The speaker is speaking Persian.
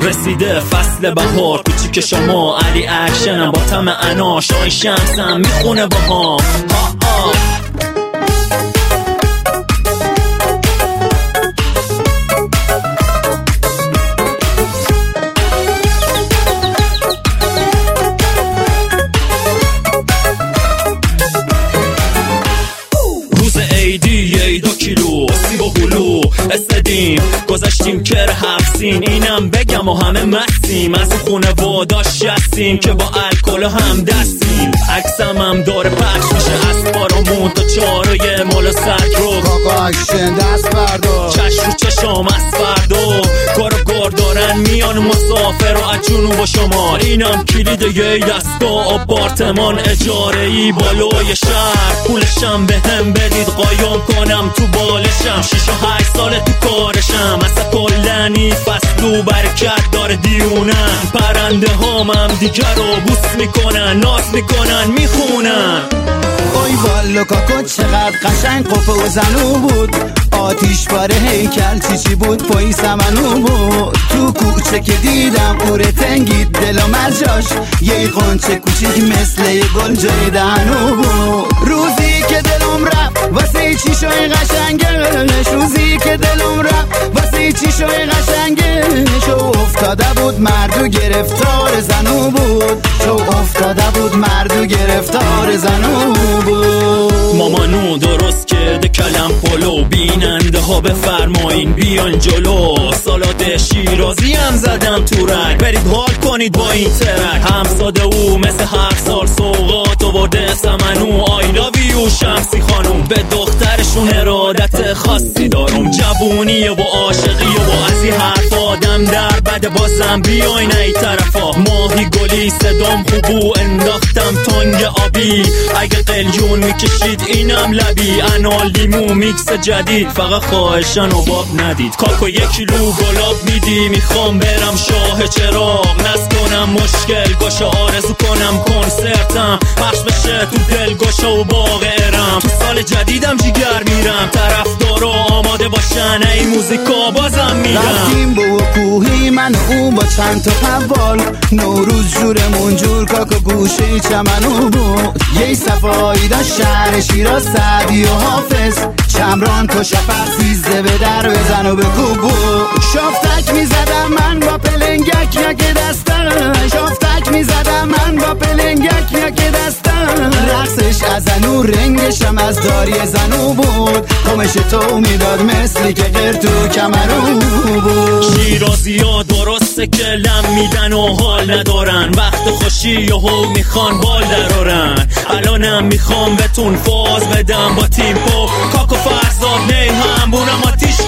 رسیده فصل بهار، کوچیک شما علی اکشنم با طعم انا، شای شمسم میخونه با هم. ایدی 2 کیلو سیب و هلو استدیم گذاشتیم کر حفظین، اینم بگم و همه مستیم، از خونه واداش شستیم که با الکل هم دستیم. عکسم هم داره پخش میشه از بارامون تا چارای مال سگ رو کاکا اکشن دست بردار، چش رو چشام از فردا کارو کار دارن میان مسافر و از جنوب و شمال. اینم کلید یه دستگاه آپارتمان اجاره ای بالای شهر، پولشم به هم بدید قایم کنم تو بالشم. 6 و 8 ساله تو کارشم، اصلا کلنی فصلو برکت داره دیونم. پرنده هامم دیگر رو بوس میکنن، ناز میکنن، میخونن. اوی والا کاکا چقدر قشنگ قفه و زنو بود، آتیش باره هیکل چی بود پایی سمنو بود. تو کوچه که دیدم قوره تنگید دلم از جاش، یه قنچه کوچیک مثل یه گل جای دهنو بود. روزی که دلم رفت واسه چی شوی قشنگش، روزی که دلم رفت واسه چی شوی قشنگش. افتاده بود مردو گرفتار زنو بود، شو افتاده بود مردو گرفتار زنو بود. مامانو درست کرده کلم پلو، بیننده ها بفرمایین بیان جلو. سالاد شیرازی هم زدم تو رنگ، برید حال کنید با این ترک. همساده او مثل هر سال سوغات آورده سمنو. I love you شمسی خانوم، به دخترشون ارادت خاصی دارم. جوونیه و عاشقیه و از این حرف آدم در بده، بازم بیاین ای طرفا. ماهی گلی صدام خوبو انداختم تنگ آبی، اگه قلیون میکشید اینم لبی. انا لیمو میکس جدید، فقط خواهشن و باب ندید. کاکو 1 کیلو گلاب میدی، میخوام برم شاه چراغ نست کنم مشکل گوشه، آرزو کنم کنسرتم پخش بشه تو دل گوشه و باغ ارم. تو سال جدیدم جیگر میرم، طرفدارا آماده باشن ای موزیکا بازم میرم. رفتیم با کوهی من و او با چند تا قوال، نوروز جورمون جور کاکو گوشه چمنو بود. یه صفایی داشت شهر شیراز، سعدی و حافظ چمران تو شفق 13 به در بزن و بگو بو. شافتک میزدم من با پلنگک یا که دستم، شافتک میزدم من با پلنگک یا که دستم. رقصش از انو رنگشم از داری زنو بود، کمش تو میداد مثلی که غیر تو کمرو بود. شیرازی ها درسته که لم میدن و حال ندارن، وقت خوشی یهو میخوان بال درارن. الانم میخوام بهتون فاز بدم با تیمپو، کاکو فرزاد نی هم بونم آتیش